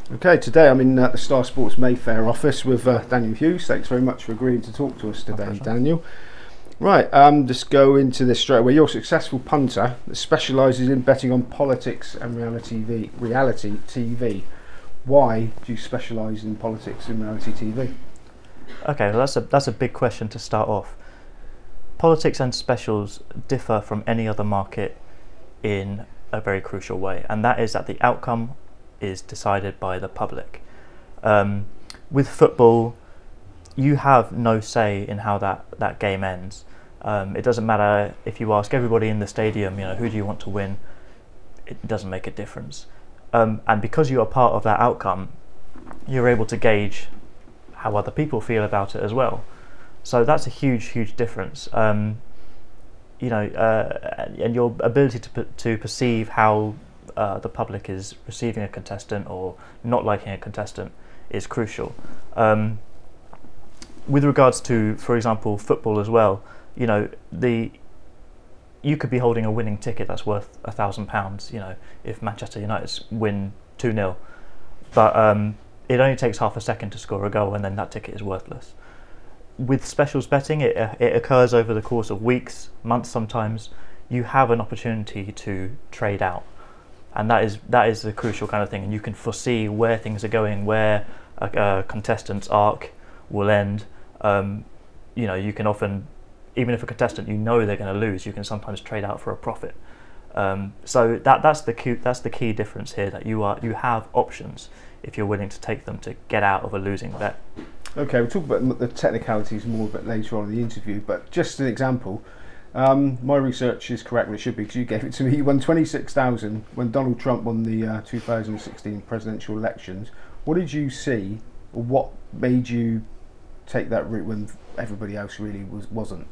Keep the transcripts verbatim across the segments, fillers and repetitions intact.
Okay, today I'm in uh, the Star Sports Mayfair office with uh, Daniel Hughes. Thanks very much for agreeing to talk to us today, Daniel. Right, um, just go into this straight away. You're a successful punter that specialises in betting on politics and reality T V. Reality T V. Why do you specialise in politics and reality T V? Okay, well that's a that's a big question to start off. Politics and specials differ from any other market in a very crucial way, and that is that the outcome is decided by the public. Um, with football, you have no say in how that, that game ends. Um, it doesn't matter if you ask everybody in the stadium, you know, who do you want to win? It doesn't make a difference. Um, and because you are part of that outcome, you're able to gauge how other people feel about it as well. So that's a huge, huge difference. Um, you know, uh, and your ability to to perceive how uh, the public is receiving a contestant or not liking a contestant is crucial. Um, with regards to, for example, football as well, you know, the you could be holding a winning ticket that's worth a thousand pounds. You know, if Manchester United win two nil, but um, it only takes half a second to score a goal, and then that ticket is worthless. With specials betting, it it occurs over the course of weeks, months sometimes. You have an opportunity to trade out, and that is that is the crucial kind of thing. And you can foresee where things are going, where a, a contestant's arc will end. Um, you know, you can often, even if a contestant you know they're going to lose, you can sometimes trade out for a profit. Um, so that that's the key, that's the key difference here. That you are you have options if you're willing to take them to get out of a losing bet. Okay, we'll talk about the technicalities more a bit later on in the interview, but just an example. Um, my research is correct, and it should be because you gave it to me. You won twenty-six thousand when Donald Trump won the uh, two thousand sixteen presidential elections. What did you see, or what made you take that route when everybody else really was, wasn't?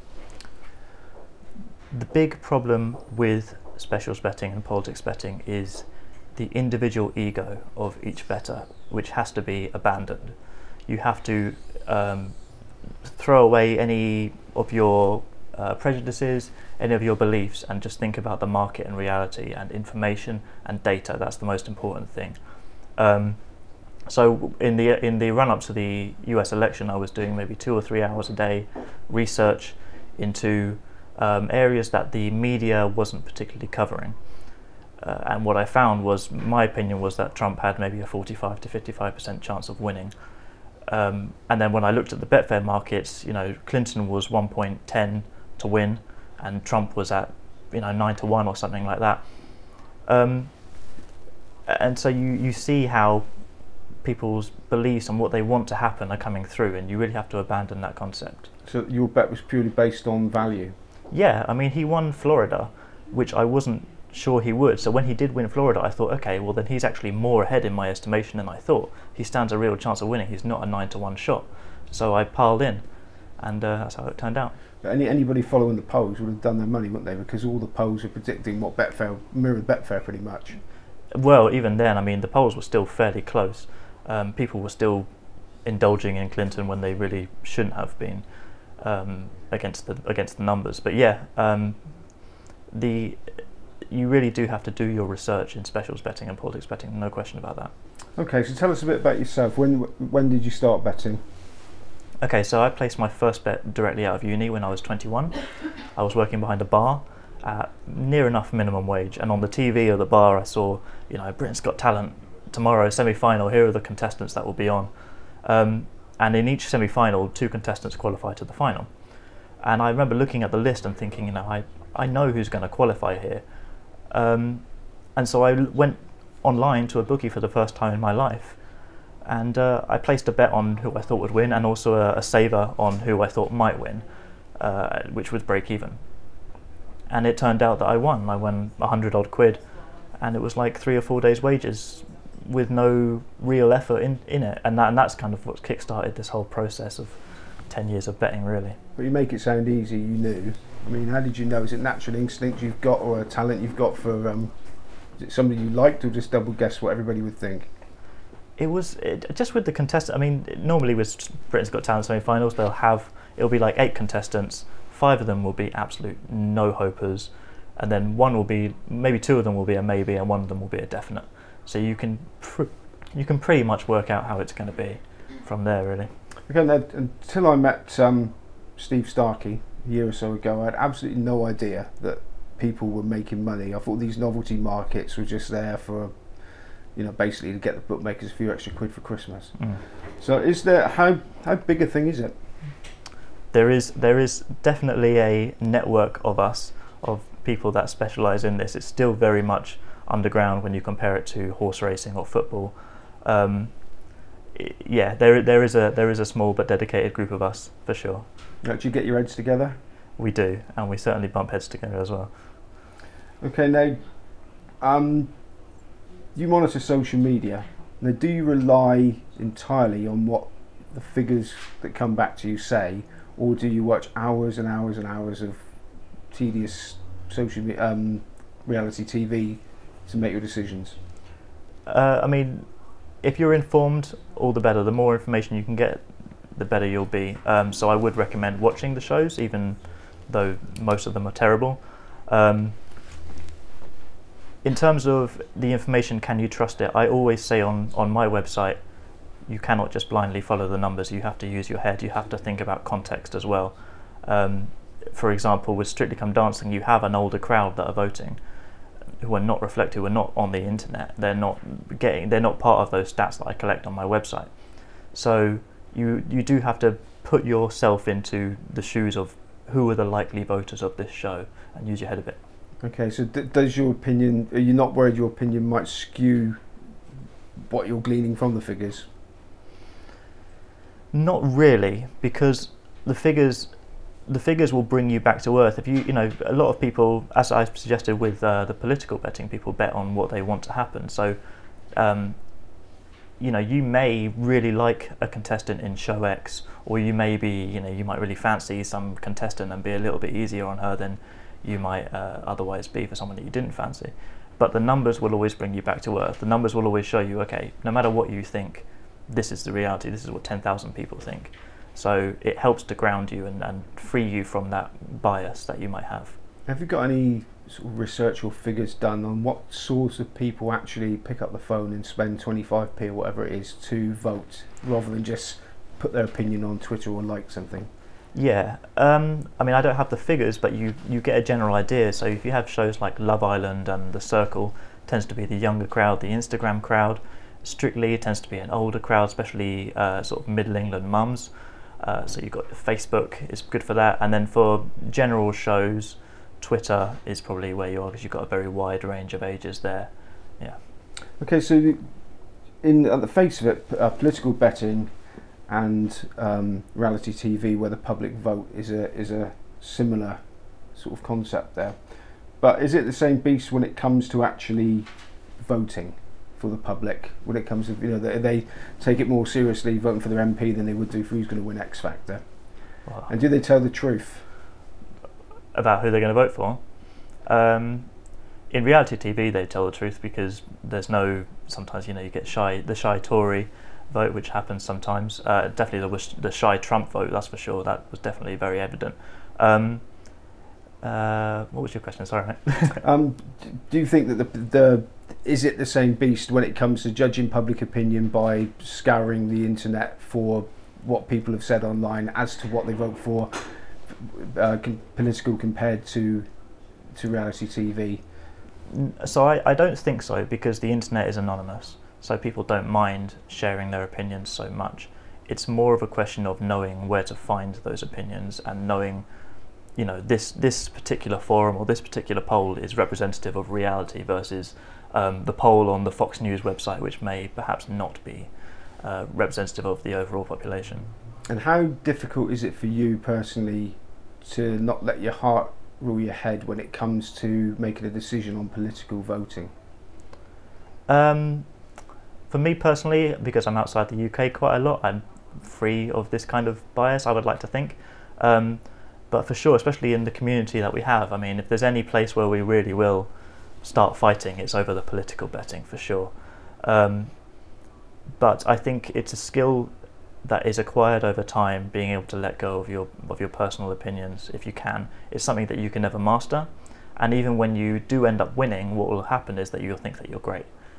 The big problem with specials betting and politics betting is the individual ego of each bettor, which has to be abandoned. You have to um, throw away any of your uh, prejudices, any of your beliefs, and just think about the market and reality and information and data. That's the most important thing. Um, so in the in the run-up to the U S election, I was doing maybe two or three hours a day research into um, areas that the media wasn't particularly covering. Uh, and what I found was, my opinion was that Trump had maybe a forty-five to fifty-five percent chance of winning. Um, and then when I looked at the Betfair markets, you know, Clinton was one point one zero to win, and Trump was at, you know, nine to one or something like that. Um, and so you, you see how people's beliefs and what they want to happen are coming through, and you really have to abandon that concept. So your bet was purely based on value? Yeah, I mean, he won Florida, which I wasn't sure he would. So when he did win Florida, I thought, okay, well then he's actually more ahead in my estimation than I thought. He stands a real chance of winning. He's not a nine to one shot. So I piled in, and uh, that's how it turned out. But any anybody following the polls would have done their money, wouldn't they? Because all the polls were predicting what Betfair mirrored Betfair pretty much. Well, even then, I mean, the polls were still fairly close. Um, people were still indulging in Clinton when they really shouldn't have been, um, against the against the numbers. But yeah, um, the you really do have to do your research in specials betting and politics betting, no question about that. Okay, so tell us a bit about yourself. When when did you start betting? Okay, so I placed my first bet directly out of uni when I was twenty-one. I was working behind a bar at near enough minimum wage, and on the T V of the bar I saw, you know, Britain's Got Talent, tomorrow semi-final, here are the contestants that will be on. Um, and in each semi-final, two contestants qualify to the final. And I remember looking at the list and thinking, you know, I, I know who's going to qualify here. Um, and so I went online to a bookie for the first time in my life, and uh, I placed a bet on who I thought would win, and also a, a saver on who I thought might win, uh, which was break even. And it turned out that I won. I won a hundred odd quid, and it was like three or four days' wages with no real effort in, in it. And, that, and that's kind of what kick-started this whole process of ten years of betting, really. But you make it sound easy, you knew. I mean, how did you know? Is it natural instinct you've got, or a talent you've got for, um, is it somebody you liked, or just double guess what everybody would think? It was it, just with the contestant. I mean, normally with Britain's Got Talent semi-finals, they'll have, it'll be like eight contestants. Five of them will be absolute no-hopers, and then one will be, maybe two of them will be a maybe, and one of them will be a definite. So you can pr- you can pretty much work out how it's going to be from there, really. Again, uh, until I met um, Steve Starkey a year or so ago, I had absolutely no idea that people were making money. I thought these novelty markets were just there for, you know, basically to get the bookmakers a few extra quid for Christmas. Mm. So, is there how how big a thing is it? There is there is definitely a network of us, of people that specialise in this. It's still very much underground when you compare it to horse racing or football. Um, it, yeah, there there is a there is a small but dedicated group of us for sure. Now, do you get your heads together? We do, and we certainly bump heads together as well. Okay, now, um, you monitor social media. Now, do you rely entirely on what the figures that come back to you say, or do you watch hours and hours and hours of tedious social me- um, reality T V to make your decisions? Uh, I mean, if you're informed, all the better. The more information you can get, the better you'll be. Um, so I would recommend watching the shows, even though most of them are terrible. Um, in terms of the information, can you trust it? I always say on, on my website, you cannot just blindly follow the numbers. You have to use your head. You have to think about context as well. Um, for example, with Strictly Come Dancing, you have an older crowd that are voting, who are not reflected, who are not on the internet. They're not getting. They're not part of those stats that I collect on my website. So you you do have to put yourself into the shoes of who are the likely voters of this show and use your head a bit. Okay, so d- does your opinion? Are you not worried your opinion might skew what you're gleaning from the figures? Not really, because the figures, the figures will bring you back to earth. If you, you know, a lot of people, as I suggested with uh, the political betting, people bet on what they want to happen. So, um, you know, you may really like a contestant in show X, or you may be, you know, you might really fancy some contestant and be a little bit easier on her than you might uh, otherwise be for someone that you didn't fancy. But the numbers will always bring you back to earth. The numbers will always show you, okay, no matter what you think, this is the reality, this is what ten thousand people think. So it helps to ground you and, and free you from that bias that you might have. Have you got any sort of research or figures done on what sorts of people actually pick up the phone and spend twenty-five p or whatever it is to vote, rather than just put their opinion on Twitter or like something? Yeah, um, I mean, I don't have the figures, but you, you get a general idea. So if you have shows like Love Island and The Circle, tends to be the younger crowd, the Instagram crowd. Strictly tends to be an older crowd, especially uh, sort of Middle England mums. Uh, so you've got Facebook is good for that, and then for general shows, Twitter is probably where you are because you've got a very wide range of ages there. Yeah. Okay, so in at the face of it, uh, political betting and um, reality T V, where the public vote is a is a similar sort of concept there. But is it the same beast when it comes to actually voting for the public? When it comes to, you know, they, they take it more seriously voting for their M P than they would do for who's going to win X Factor? Wow. And do they tell the truth about who they're going to vote for? Um, in reality T V, they tell the truth because there's no. Sometimes, you know, you get shy the shy Tory vote, which happens sometimes. Uh, definitely there was the shy Trump vote, that's for sure. That was definitely very evident. Um, uh, what was your question? Sorry, mate. um, do you think that the the is it the same beast when it comes to judging public opinion by scouring the internet for what people have said online as to what they vote for, uh, com- political compared to to reality T V? So I, I don't think so, because the internet is anonymous, so people don't mind sharing their opinions so much. It's more of a question of knowing where to find those opinions and knowing, you know, this this particular forum or this particular poll is representative of reality versus um, the poll on the Fox News website, which may perhaps not be uh, representative of the overall population. And how difficult is it for you personally to not let your heart rule your head when it comes to making a decision on political voting? Um, for me personally, because I'm outside the U K quite a lot, I'm free of this kind of bias, I would like to think. Um, but for sure, especially in the community that we have, I mean, if there's any place where we really will start fighting, it's over the political betting, for sure. Um, but I think it's a skill that is acquired over time, being able to let go of your of your personal opinions if you can. It's something that you can never master, and even when you do end up winning, what will happen is that you'll think that you're great.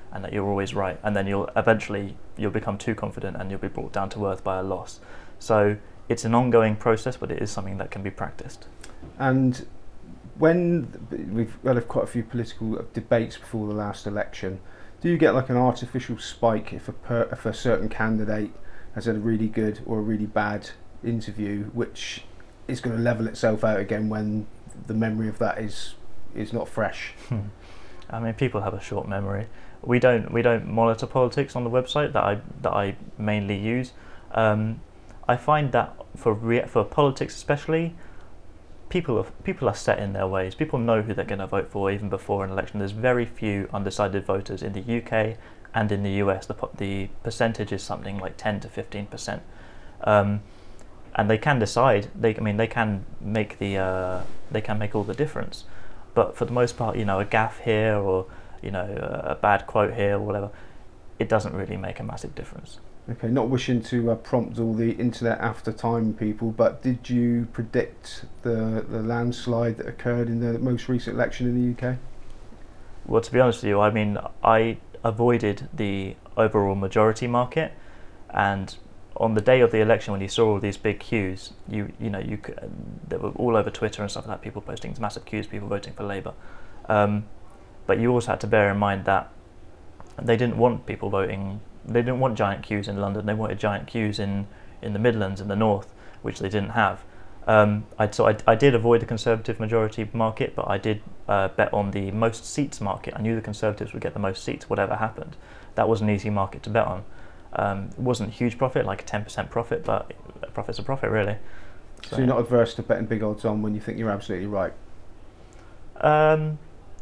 and that you're always right, and then you'll eventually you'll become too confident and you'll be brought down to earth by a loss. So it's an ongoing process, but it is something that can be practiced. And when we've had quite a few political debates before the last election, do you get like an artificial spike if a per, if a certain candidate has had a really good or a really bad interview, which is going to level itself out again when the memory of that is is not fresh? I mean, people have a short memory. We don't we don't monitor politics on the website that I that I mainly use. Um, I find that for re- for politics especially, people are people are set in their ways. People know who they're going to vote for even before an election. There's very few undecided voters in the U K and in the U S. The po- the percentage is something like ten to fifteen percent, um, and they can decide. They I mean they can make the uh, they can make all the difference. But for the most part, you know, a gaffe here or, you know, a bad quote here or whatever, it doesn't really make a massive difference. Okay, not wishing to uh, prompt all the internet after time people, but did you predict the the landslide that occurred in the most recent election in the U K? Well, to be honest with you, I mean, I avoided the overall majority market, and on the day of the election, when you saw all these big queues, you you know you could, they were all over Twitter and stuff like that. People posting massive queues, people voting for Labour. Um, but you also had to bear in mind that they didn't want people voting. They didn't want giant queues in London. They wanted giant queues in, in the Midlands and the North, which they didn't have. Um, I so I, I did avoid the Conservative majority market, but I did uh, bet on the most seats market. I knew the Conservatives would get the most seats, whatever happened. That was an easy market to bet on. Um, it wasn't huge profit, like a ten percent profit, but a profit's a profit, really. So, so you're not adverse to betting big odds on when you think you're absolutely right? Um,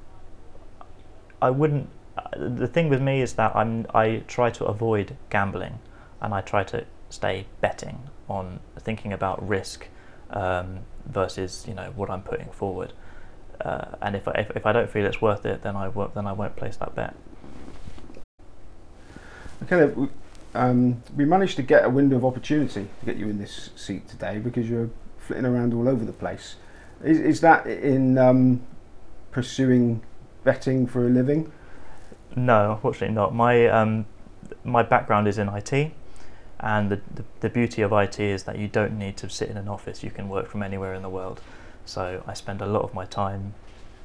I wouldn't. The thing with me is that I'm. I try to avoid gambling, and I try to stay betting on thinking about risk um, versus you know what I'm putting forward. Uh, and if I, if if I don't feel it's worth it, then I won't. Then I won't place that bet. Okay. Um, we managed to get a window of opportunity to get you in this seat today because you're flitting around all over the place. Is, is that in um, pursuing betting for a living? No, unfortunately not. My um, my background is in I T, and the, the the beauty of I T is that you don't need to sit in an office. You can work from anywhere in the world. So I spend a lot of my time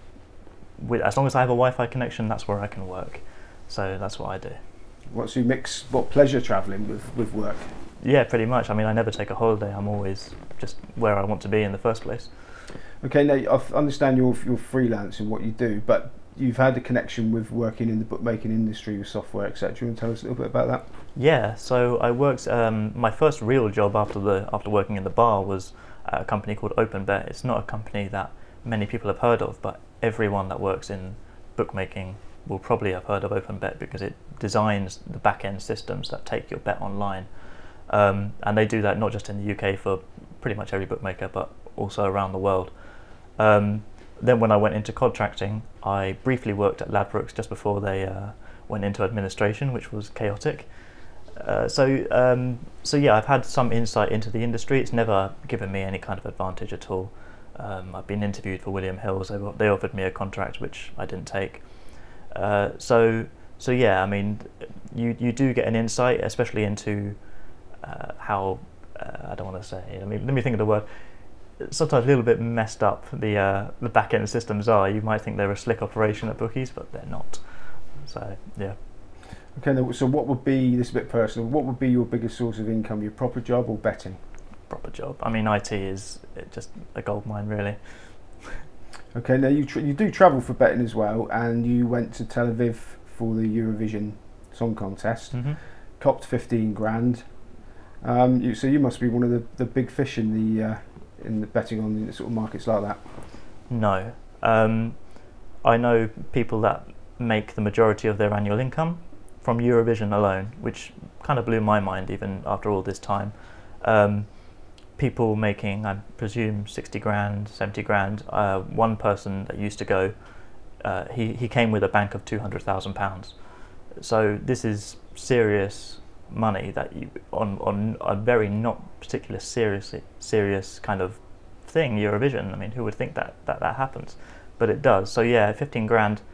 with, as long as I have a Wi-Fi connection, that's where I can work. So that's what I do. What's your mix? What pleasure travelling with, with work? Yeah, pretty much. I mean, I never take a holiday. I'm always just where I want to be in the first place. Okay, now I understand you're you're freelance in what you do, but you've had a connection with working in the bookmaking industry with software, et cetera. You want to tell us a little bit about that? Yeah. So I worked. Um, my first real job after the after working in the bar was at a company called OpenBet. It's not a company that many people have heard of, but everyone that works in bookmaking will probably have heard of OpenBet because it designs the back-end systems that take your bet online. Um, and they do that not just in the U K for pretty much every bookmaker, but also around the world. Um, then when I went into contracting, I briefly worked at Ladbrokes just before they uh, went into administration, which was chaotic. Uh, so, um, so yeah, I've had some insight into the industry. It's never given me any kind of advantage at all. Um, I've been interviewed for William Hill's. They, they offered me a contract, which I didn't take. Uh, so, so yeah, I mean, you you do get an insight, especially into uh, how uh, I don't want to say. I mean, let me think of the word. Sometimes a little bit messed up the uh, the back end systems are. You might think they're a slick operation at bookies, but they're not. So yeah. Okay, now, so what would be, this is a bit personal, what would be your biggest source of income, your proper job or betting? Proper job. I mean, I T is just a gold mine, really. Okay, now you tr- you do travel for betting as well, and you went to Tel Aviv for the Eurovision Song Contest, Mm-hmm. copped fifteen grand. Um, you, so you must be one of the, the big fish in the uh, in the betting on the sort of markets like that. No, um, I know people that make the majority of their annual income from Eurovision alone, which kind of blew my mind even after all this time. Um, people making, I presume, sixty grand, seventy grand. Uh, one person that used to go, uh, he, he came with a bank of two hundred thousand pounds. So this is serious money that you, on, on a very not particular serious, serious kind of thing, Eurovision. I mean, who would think that, that that happens? But it does. So yeah, fifteen grand,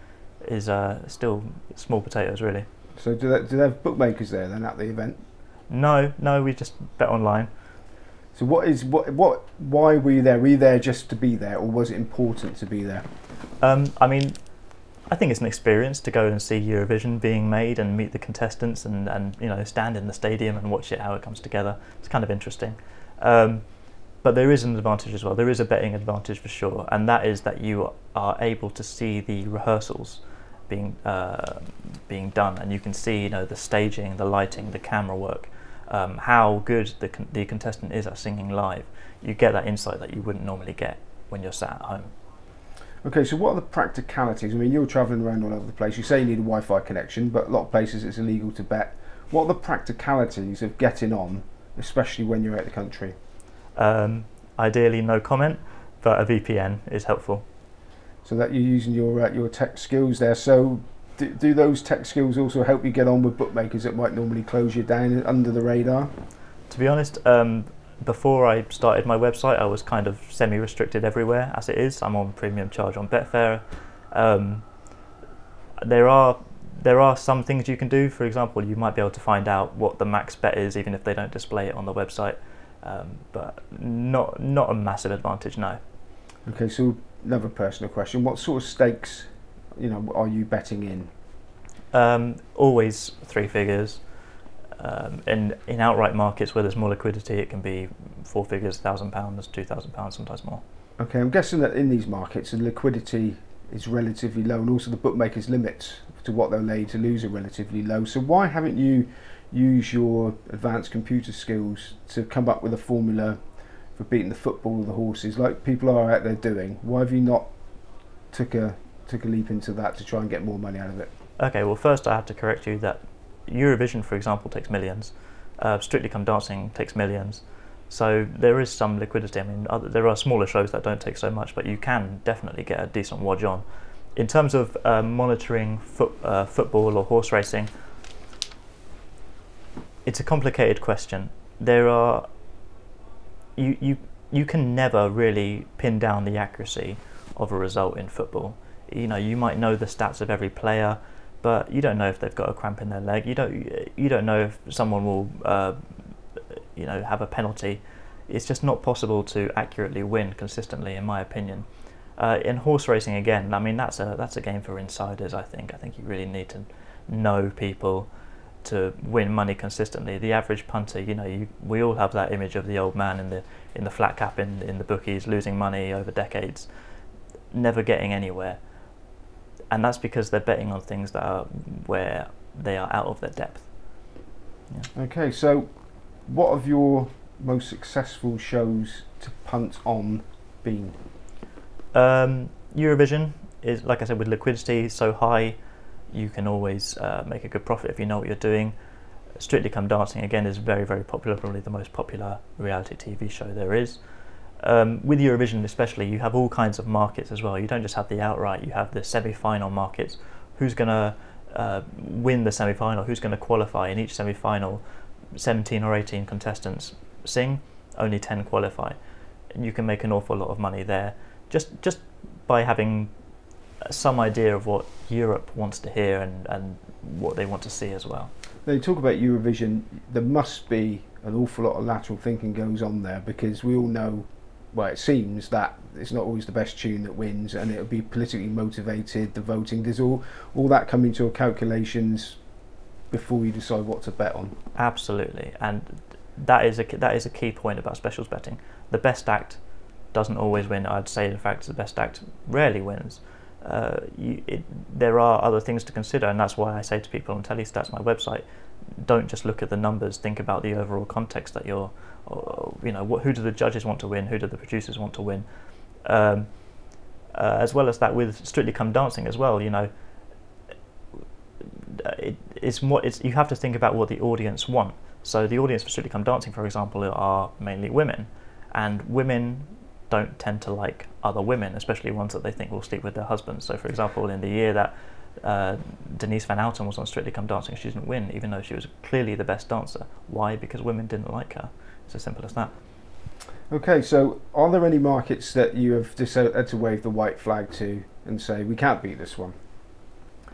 is uh, still small potatoes, really. So do they, do they have bookmakers there then at the event? No, no, we just bet online. So what is what what? Why were you there? Were you there just to be there, or was it important to be there? Um, I mean, I think it's an experience to go and see Eurovision being made and meet the contestants and, and you know stand in the stadium and watch it how it comes together. It's kind of interesting. Um, but there is an advantage as well. There is a betting advantage for sure, and that is that you are able to see the rehearsals being uh, being done, and you can see you know the staging, the lighting, the camera work, um, how good the con- the contestant is at singing live. You get that insight that you wouldn't normally get when you're sat at home. Okay, so what are the practicalities? I mean, you're travelling around all over the place. You say you need a Wi-Fi connection, but a lot of places it's illegal to bet. What are the practicalities of getting on, especially when you're out of the country? Um, ideally, no comment, but a V P N is helpful. So that you're using your uh, your tech skills there. So do, do those tech skills also help you get on with bookmakers that might normally close you down under the radar? To be honest, um, before I started my website, I was kind of semi-restricted everywhere as it is. I'm on premium charge on Betfair. Um, there are there are some things you can do. For example, you might be able to find out what the max bet is, even if they don't display it on the website. Um, but not not a massive advantage, no. Okay, so another personal question: what sort of stakes, you know, are you betting in? Um, always three figures. Um, in in outright markets where there's more liquidity, it can be four figures, thousand pounds, two thousand pounds, sometimes more. Okay, I'm guessing that in these markets the liquidity is relatively low, and also the bookmakers' limits to what they'll lay to lose are relatively low. So why haven't you used your advanced computer skills to come up with a formula for beating the football or the horses, like people are out there doing? Why have you not took a took a leap into that to try and get more money out of it? Okay, well first I have to correct you that Eurovision, for example, takes millions. Uh, Strictly Come Dancing takes millions. So there is some liquidity. I mean, other, there are smaller shows that don't take so much, but you can definitely get a decent wodge on. In terms of uh, monitoring foot, uh, football or horse racing, it's a complicated question. There are you you you can never really pin down the accuracy of a result in football. You know, you might know the stats of every player, but you don't know if they've got a cramp in their leg. You don't you don't know if someone will uh, you know have a penalty. It's just not possible to accurately win consistently, in my opinion. Uh, in horse racing, again, I mean that's a that's a game for insiders. I think I think you really need to know people to win money consistently. The average punter, you know, you, we all have that image of the old man in the in the flat cap in in the bookies, losing money over decades, never getting anywhere. And that's because they're betting on things that are where they are out of their depth. Yeah. Okay, so what have your most successful shows to punt on been? Um, Eurovision is, like I said, with liquidity so high, you can always uh, make a good profit if you know what you're doing. Strictly Come Dancing, again, is very, very popular, probably the most popular reality T V show there is. Um, with Eurovision especially, you have all kinds of markets as well. You don't just have the outright, you have the semi-final markets. Who's going to uh, win the semi-final? Who's going to qualify? In each semi-final, seventeen or eighteen contestants sing, only ten qualify. And you can make an awful lot of money there, just just by having some idea of what Europe wants to hear and, and what they want to see as well. Now you talk about Eurovision, there must be an awful lot of lateral thinking goes on there, because we all know, well, it seems that it's not always the best tune that wins, and it'll be politically motivated, the voting, there's all all that come into your calculations before you decide what to bet on. Absolutely, and that is a that is a key point about specials betting. The best act doesn't always win. I'd say, in fact, the best act rarely wins. Uh, you, it, there are other things to consider, and that's why I say to people on Telestats, my website, don't just look at the numbers. Think about the overall context that you're. Or, you know, what, who do the judges want to win? Who do the producers want to win? Um, uh, as well as that, with Strictly Come Dancing as well, you know, it, it's more. It's you have to think about what the audience want. So the audience for Strictly Come Dancing, for example, are mainly women, and women don't tend to like other women, especially ones that they think will sleep with their husbands. So, for example, in the year that uh, Denise Van Outen was on Strictly Come Dancing, she didn't win, even though she was clearly the best dancer. Why? Because women didn't like her. It's as simple as that. Okay, so are there any markets that you have decided to wave the white flag to and say, we can't beat this one?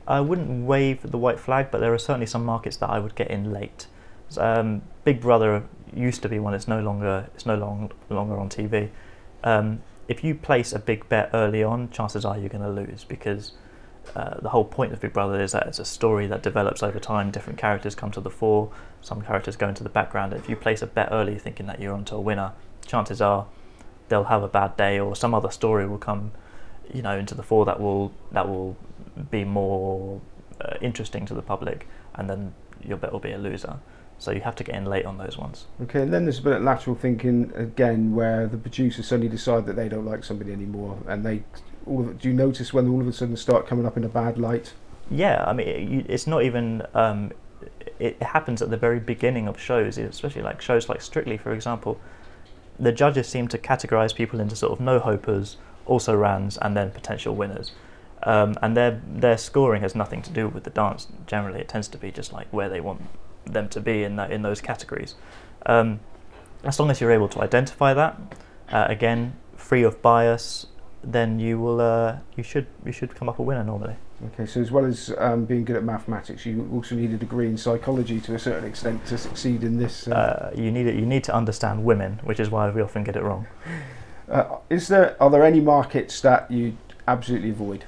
I wouldn't wave the white flag, but there are certainly some markets that I would get in late. Um, Big Brother used to be one. It's no longer. It's no long, longer on T V. Um, if you place a big bet early on, chances are you're going to lose, because uh, the whole point of Big Brother is that it's a story that develops over time. Different characters come to the fore. Some characters go into the background. If you place a bet early, thinking that you're onto a winner, chances are they'll have a bad day, or some other story will come, you know, into the fore that will that will be more uh, interesting to the public, and then your bet will be a loser. So you have to get in late on those ones. Okay, and then there's a bit of lateral thinking again, where the producers suddenly decide that they don't like somebody anymore, and they all of, do you notice when all of a sudden start coming up in a bad light? Yeah, I mean, it, it's not even. Um, it happens at the very beginning of shows, especially like shows like Strictly, for example. The judges seem to categorise people into sort of no-hopers, also-rans, and then potential winners. Um, and their their scoring has nothing to do with the dance. Generally, it tends to be just like where they want them to be in that in those categories. Um, as long as you're able to identify that, uh, again, free of bias, then you will uh, you should you should come up a winner normally. Okay, so as well as um, being good at mathematics, you also need a degree in psychology to a certain extent to succeed in this. Uh, uh, you need it. You need to understand women, which is why we often get it wrong. Uh, is there are there any markets that you absolutely avoid?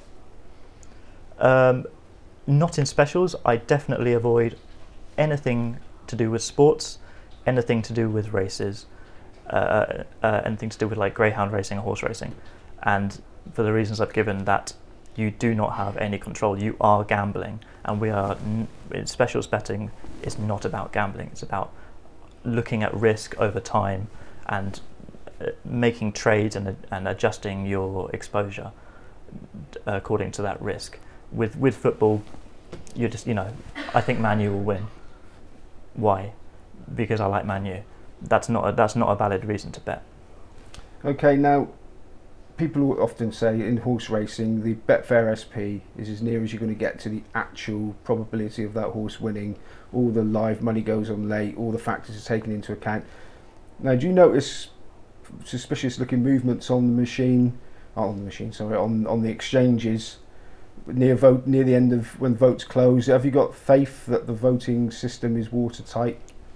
Um, not in specials. I definitely avoid anything to do with sports, anything to do with races, uh, uh, anything to do with like greyhound racing or horse racing, and for the reasons I've given, that you do not have any control. You are gambling, and we are n- in specials betting is not about gambling. It's about looking at risk over time and uh, making trades and and adjusting your exposure according to that risk. With with football, you're just you know, I think Man U will win. Why? Because I like Man U. That's not a, that's not a valid reason to bet. Okay, now people often say in horse racing the Betfair S P is as near as you're going to get to the actual probability of that horse winning. All the live money goes on late, all the factors are taken into account. Now, do you notice suspicious looking movements on the machine, oh, on the machine, sorry, on, on the exchanges near vote near the end of when votes close? Have you got faith that the voting system is watertight?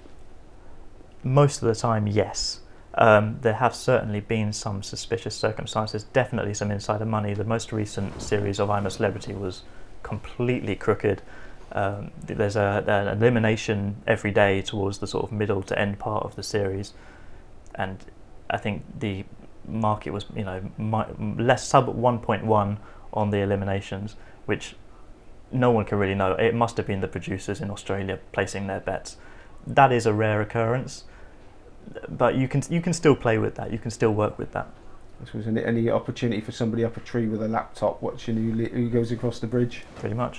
Most of the time, yes. Um, there have certainly been some suspicious circumstances, definitely some insider money. The most recent series of I'm a Celebrity was completely crooked. Um, there's a, an elimination every day towards the sort of middle to end part of the series, and I think the market was, you know, my, less sub one point one on the eliminations, which no one can really know. It must have been the producers in Australia placing their bets. That is a rare occurrence, but you can you can still play with that. You can still work with that. This was any, any opportunity for somebody up a tree with a laptop watching who, li- who goes across the bridge. Pretty much.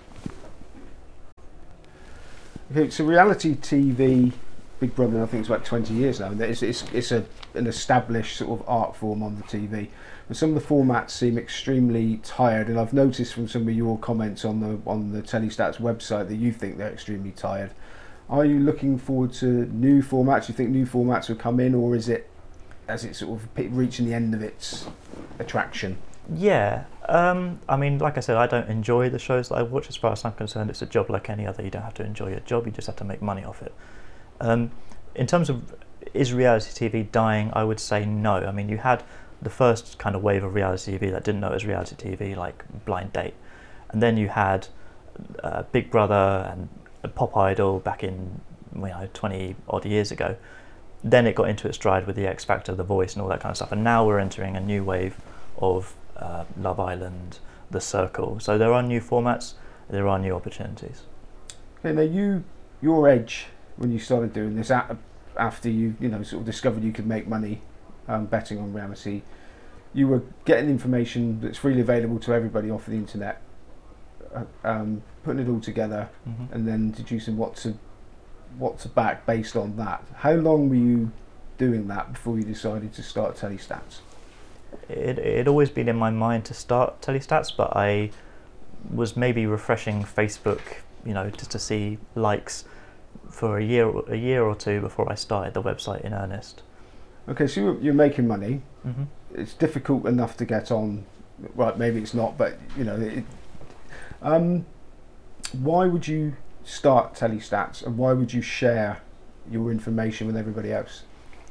Okay, so reality T V, Big Brother, I think it's about twenty years now, and it's it's, it's a, an established sort of art form on the T V. But some of the formats seem extremely tired, and I've noticed from some of your comments on the on the Telestats website that you think they're extremely tired. Are you looking forward to new formats? Do you think new formats will come in, or is it as it's sort of reaching the end of its attraction? Yeah, um, I mean, like I said, I don't enjoy the shows that I watch. As far as I'm concerned, it's a job like any other. You don't have to enjoy your job, you just have to make money off it. Um, in terms of, is reality T V dying, I would say no. I mean, you had the first kind of wave of reality T V that didn't know it was reality T V, like Blind Date. And then you had uh, Big Brother and Pop Idol back in, you know, twenty odd years ago. Then it got into its stride with the X Factor, The Voice and all that kind of stuff. And now we're entering a new wave of uh, Love Island, The Circle. So there are new formats, there are new opportunities. Okay, now you, your edge when you started doing this, after you, you know, sort of discovered you could make money um, betting on reality, you were getting information that's freely available to everybody off the internet, uh, um, putting it all together, mm-hmm. and then deducing what to what to back based on that. How long were you doing that before you decided to start Telestats? It it always been in my mind to start Telestats, but I was maybe refreshing Facebook, you know, just to see likes for a year a year or two before I started the website in earnest. Okay, so you're, you're making money. Mm-hmm. It's difficult enough to get on. Well, maybe it's not, but you know, it, Um, why would you start Telestats, and why would you share your information with everybody else?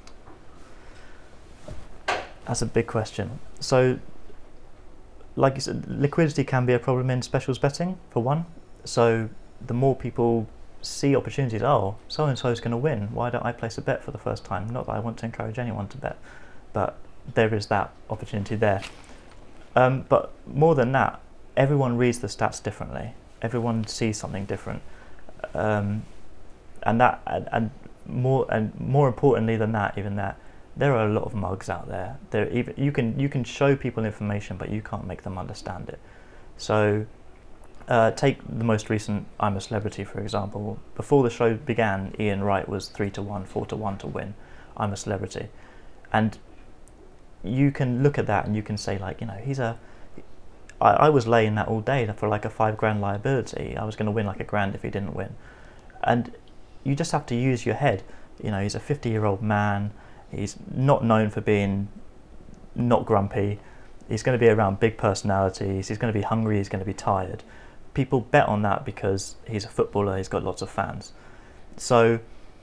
That's a big question. So, like you said, liquidity can be a problem in specials betting, for one. So the more people see opportunities, oh, so-and-so is going to win, why don't I place a bet for the first time? Not that I want to encourage anyone to bet, but there is that opportunity there. Um, but more than that, everyone reads the stats differently. Everyone sees something different. Um, and that, and, and more, and more importantly than that, even that, there are a lot of mugs out there. There even you can you can show people information, but you can't make them understand it. So, uh, take the most recent I'm a Celebrity, for example. Before the show began, Ian Wright was three to one, four to one to win I'm a Celebrity, and you can look at that and you can say, like, you know, he's a. I, I was laying that all day for like a five grand liability. I was going to win like a grand if he didn't win, and you just have to use your head. You know, he's a fifty-year-old man. He's not known for being not grumpy. He's going to be around big personalities. He's going to be hungry. He's going to be tired. People bet on that because he's a footballer. He's got lots of fans. So,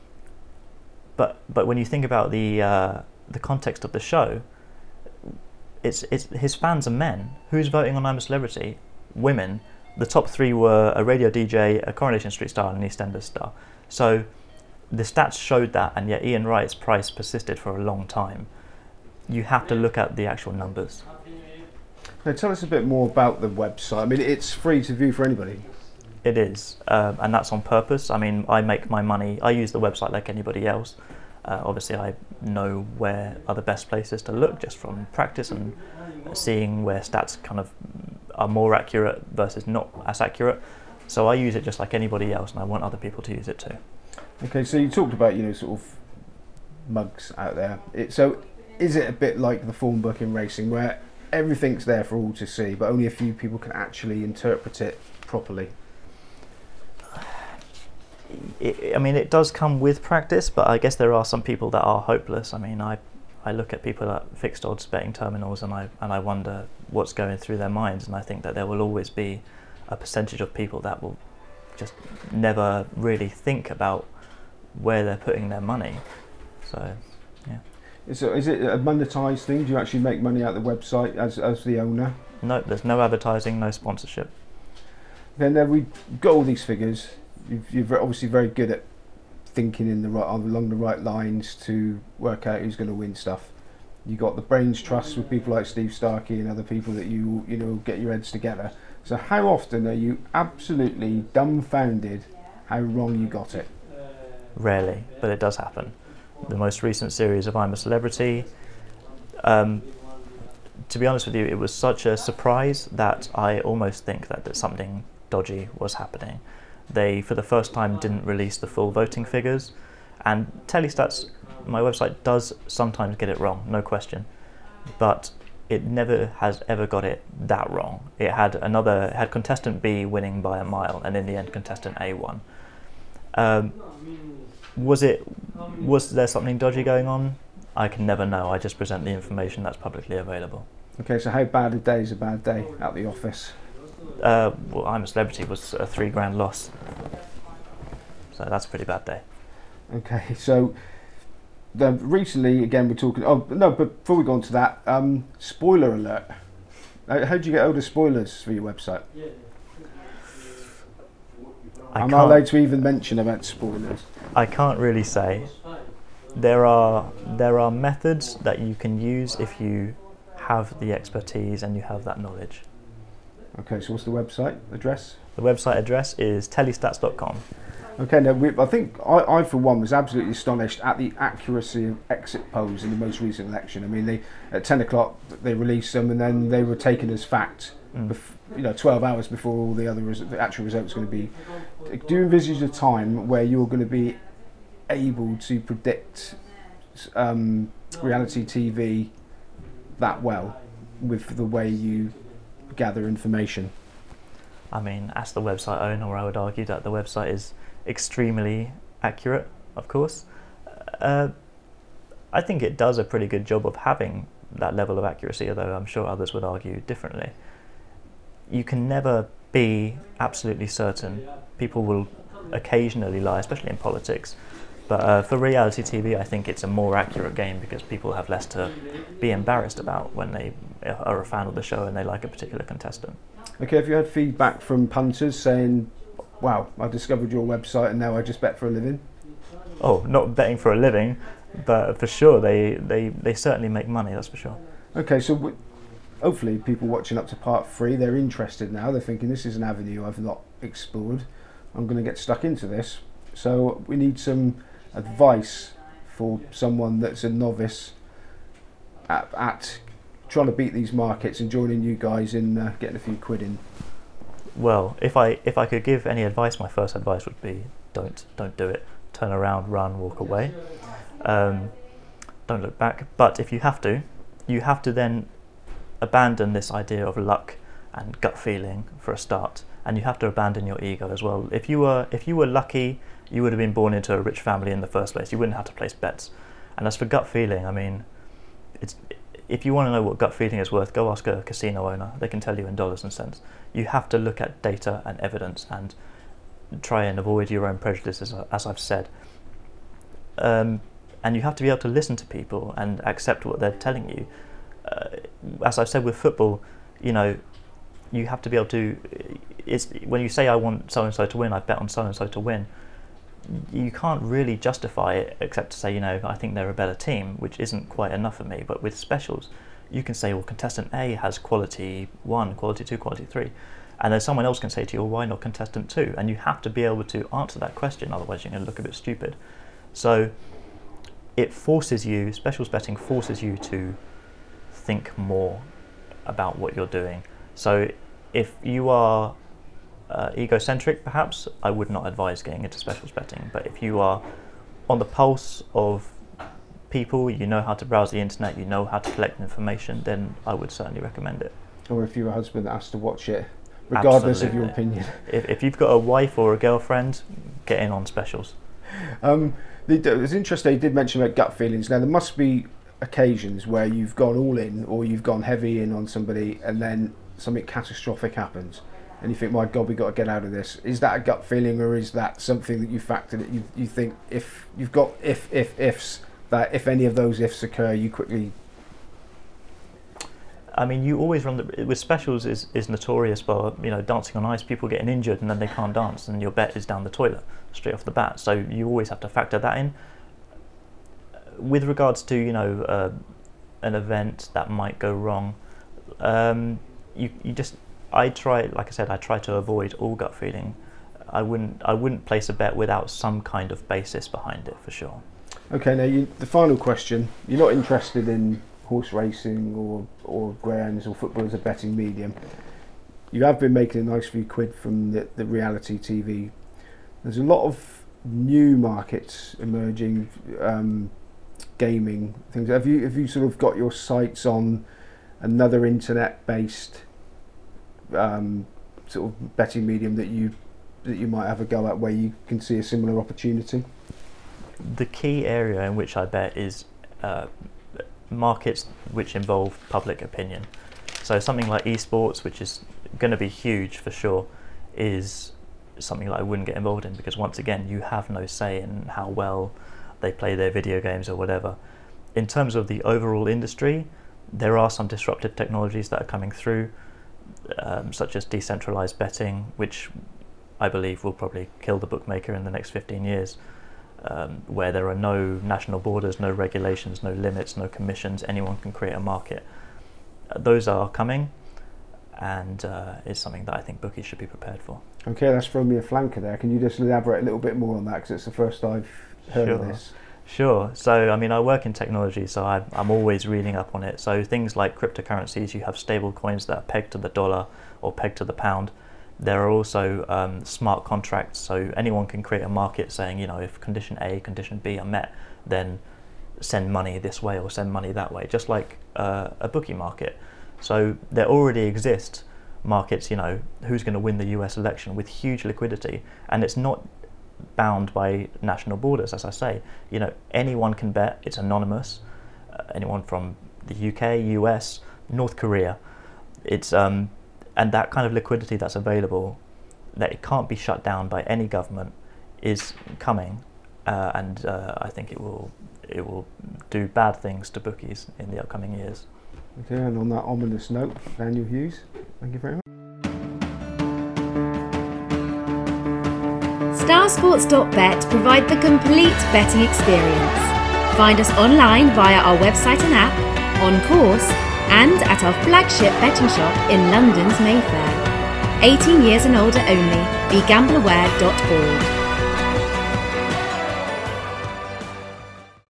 but but when you think about the uh, the context of the show, it's it's his fans are men. Who's voting on I'm a Celebrity? Women. The top three were a radio D J, a Coronation Street star, and an EastEnders star. So the stats showed that, and yet Ian Wright's price persisted for a long time. You have to look at the actual numbers. Now tell us a bit more about the website. I mean, it's free to view for anybody. It is, um, and that's on purpose. I mean, I make my money, I use the website like anybody else. Uh, obviously, I know where are the best places to look just from practice and seeing where stats kind of are more accurate versus not as accurate. So I use it just like anybody else, and I want other people to use it too. Okay, so you talked about, you know, sort of mugs out there. It, so is it a bit like the form book in racing where everything's there for all to see, but only a few people can actually interpret it properly? It, I mean, it does come with practice, but I guess there are some people that are hopeless. I mean, I I look at people at fixed odds betting terminals, and I and I wonder what's going through their minds, and I think that there will always be a percentage of people that will just never really think about where they're putting their money. So, yeah. Is it, is it a monetized thing? Do you actually make money out of the website as as the owner? No, there's no advertising, no sponsorship. Then there we got all these figures. You've, you're obviously very good at thinking in the right along the right lines to work out who's going to win stuff. You got the brains trust with people like Steve Starkey and other people that you you know get your heads together. So how often are you absolutely dumbfounded how wrong you got it? Rarely, but it does happen. The most recent series of I'm a Celebrity, um, to be honest with you, it was such a surprise that I almost think that, that something dodgy was happening. They, for the first time, didn't release the full voting figures, and Telestats, my website, does sometimes get it wrong, no question, but it never has ever got it that wrong. It had another, it had contestant B winning by a mile, and in the end, contestant A won. Um, was it? Was there something dodgy going on? I can never know. I just present the information that's publicly available. Okay, so how bad a day is a bad day at the office? Uh, well, I'm a Celebrity was a three grand loss, so that's a pretty bad day. Okay, so the, recently, again, we're talking. Oh no, but before we go on to that, um, spoiler alert. How, how do you get hold of spoilers for your website? I I'm can't, not allowed to even mention about spoilers. I can't really say. There are there are methods that you can use if you have the expertise and you have that knowledge. Okay, so what's the website address? The website address is telestats dot com. Okay, now we, I think I, I for one was absolutely astonished at the accuracy of exit polls in the most recent election. I mean, they at ten o'clock they released them, and then they were taken as fact. Mm. Bef- you know, twelve hours before all the other res- the actual results going to be. Do you envisage a time where you're going to be able to predict um, reality T V that well with the way you gather information? I mean, as the website owner, I would argue that the website is extremely accurate, of course. Uh, I think it does a pretty good job of having that level of accuracy, although I'm sure others would argue differently. You can never be absolutely certain. People will occasionally lie, especially in politics. But uh, for reality T V, I think it's a more accurate game because people have less to be embarrassed about when they are a fan of the show and they like a particular contestant. Okay, have you had feedback from punters saying, wow, I discovered your website and now I just bet for a living? Oh, not betting for a living, but for sure, they, they, they certainly make money, that's for sure. Okay, so w- hopefully people watching up to part three, they're interested now. They're thinking, this is an avenue I've not explored. I'm going to get stuck into this. So we need some advice for someone that's a novice at, at trying to beat these markets and joining you guys in uh, getting a few quid in. Well, if I if I could give any advice, my first advice would be don't don't do it. Turn around, run, walk away. Um, don't look back. But if you have to, you have to then abandon this idea of luck and gut feeling for a start, and you have to abandon your ego as well. If you were if you were lucky, you would have been born into a rich family in the first place. You wouldn't have to place bets. And as for gut feeling, I mean, it's if you want to know what gut feeling is worth, go ask a casino owner. They can tell you in dollars and cents. You have to look at data and evidence and try and avoid your own prejudices, as I've said. Um, and you have to be able to listen to people and accept what they're telling you. Uh, as I've said with football, you know, you have to be able to. It's when you say I want so and so to win, I bet on so and so to win. You can't really justify it except to say, you know, I think they're a better team, which isn't quite enough for me. But with specials, you can say, well, contestant A has quality one, quality two, quality three. And then someone else can say to you, well, why not contestant two? And you have to be able to answer that question, otherwise you're going to look a bit stupid. So it forces you, specials betting forces you to think more about what you're doing. So if you are Uh, egocentric, perhaps, I would not advise getting into specials betting. But if you are on the pulse of people, you know how to browse the internet, you know how to collect information, then I would certainly recommend it. Or if you're a husband that has to watch it, regardless Absolutely. of your opinion. If, if you've got a wife or a girlfriend, get in on specials. Um, it was interesting, you did mention about gut feelings. Now, there must be occasions where you've gone all in or you've gone heavy in on somebody and then something catastrophic happens. And you think, my God, we've got to get out of this. Is that a gut feeling, or is that something that you factored that you you think if you've got if if ifs, that if any of those ifs occur, you quickly? I mean, you always run the with specials is, is notorious for, you know, dancing on ice, people getting injured and then they can't dance, and your bet is down the toilet straight off the bat. So you always have to factor that in. With regards to, you know, uh, an event that might go wrong, um, you you just. I try, like I said, I try to avoid all gut feeling. I wouldn't, I wouldn't place a bet without some kind of basis behind it, for sure. Okay, now you, the final question. You're not interested in horse racing or or greyhounds or football as a betting medium. You have been making a nice few quid from the, the reality T V. There's a lot of new markets emerging, um, gaming things. Have you have you sort of got your sights on another internet-based Um, sort of betting medium that you that you might have a go at where you can see a similar opportunity? The key area in which I bet is uh, markets which involve public opinion. So something like esports, which is going to be huge for sure, is something that I wouldn't get involved in, because once again, you have no say in how well they play their video games or whatever. In terms of the overall industry, there are some disruptive technologies that are coming through. Um, such as decentralized betting, which I believe will probably kill the bookmaker in the next fifteen years, um, where there are no national borders, no regulations, no limits, no commissions, anyone can create a market. Uh, those are coming, and uh, is something that I think bookies should be prepared for. Okay, that's thrown me a flanker there. Can you just elaborate a little bit more on that, because it's the first I've heard Sure. of this? Sure. So, I mean, I work in technology, so I, I'm always reading up on it. So things like cryptocurrencies, you have stable coins that are pegged to the dollar or pegged to the pound. There are also um, smart contracts, so anyone can create a market saying, you know, if condition A, condition B are met, then send money this way or send money that way, just like uh, a bookie market. So there already exist markets, you know, who's going to win the U S election with huge liquidity, and it's not bound by national borders, as I say. You know, anyone can bet. It's anonymous. Uh, anyone from the U K, U S, North Korea. It's um, and that kind of liquidity that's available, that it can't be shut down by any government, is coming, uh, and uh, I think it will it will do bad things to bookies in the upcoming years. Okay, and on that ominous note, Daniel Hughes, thank you very much. Star Sports dot bet provide the complete betting experience. Find us online via our website and app, on course, and at our flagship betting shop in London's Mayfair. eighteen years and older only. Be gamble aware dot org.